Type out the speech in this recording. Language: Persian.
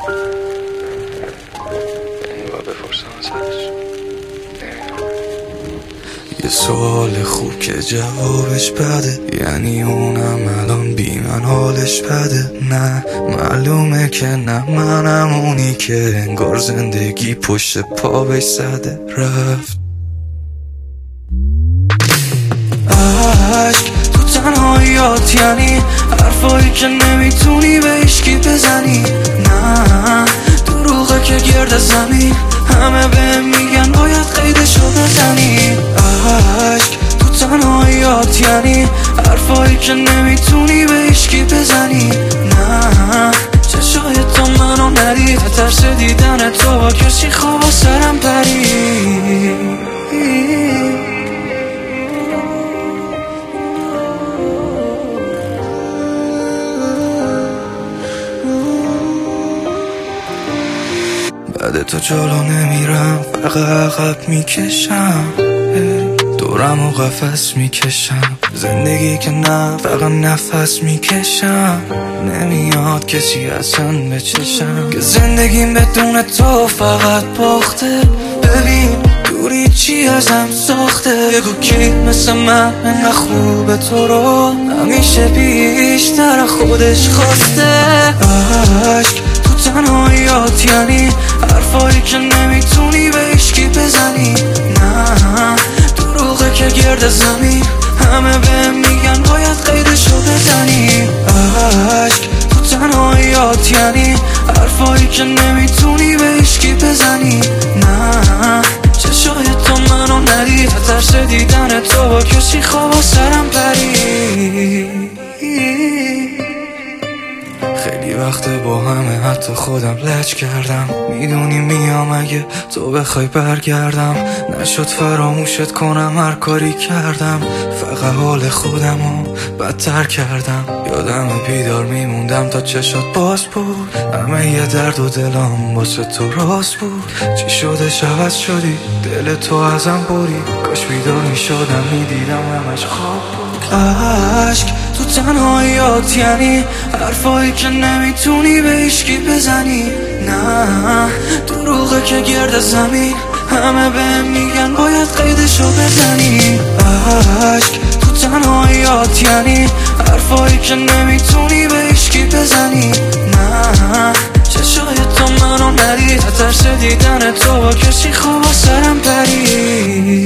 و بپرسم ازش یه سوال خوب که جوابش بده، یعنی اونم الان بی من حالش بده. نه معلومه که نه، منم اونی که انگار زندگی پشت پا بهش زده رفت. عشق تو تنهاییات، یعنی حرفایی که نمیتونی به هیچکی بزنی. نه دروغه که گرد زمین همه بهم میگن باید قیدشو بزنی. عشق تو تنهاییات، یعنی حرفایی که نمیتونی به هیچکی بزنی. نه چشای تو منو ندید، ترس دیدن تو با کسی خواب سرم پرید. بعد تو جلو نمیرم، فقط عقب میکشم، دورم و قفس میکشم. زندگی که نه، فقط نفس میکشم. نمیاد کسی اصلا به چشم که زندگیم بدون تو فقط باخته. ببین دوری چی ازم ساخته، بگو کی مثل من انقدر خوبه تو رو همیشه بیشتر خودش خواسته. عشق تو تنهاییات، یعنی حرفایی که نمیتونی به هیچکی بزنی. نه دروغه که گرد زمین همه بهم میگن باید قیدشو بزنی. عشق تو تنهاییات، یعنی حرفایی که نمیتونی به هیچکی بزنی. نه چشای تو منو ندید، ترس دیدن تو با کسی خواب سرم پرید. خیلی وقت با همه حتی خودم لج کردم، میدونی میام اگه تو بخوای برگردم. نشد فراموشت کنم، هر کاری کردم فقط حال خودمو بدتر کردم. یادم بیدار میموندم تا چشات باز بود، همه یه درد و دلم واسه تو راست بود. چی شده عوض شدی، دل تو ازم بری، کاش بیدار میشدم میدیدم همش خواب بود. عشق تو تنهاییات، یعنی حرفایی که نمیتونی به هیچکی بزنی. نه دروغه که گرد زمین همه بهم میگن باید قیدشو بزنی. عشق تو تنهاییات، یعنی حرفایی که نمیتونی به هیچکی بزنی. نه چشای تو منو ندید، ترس دیدن تو با کسی خواب سرم پرید.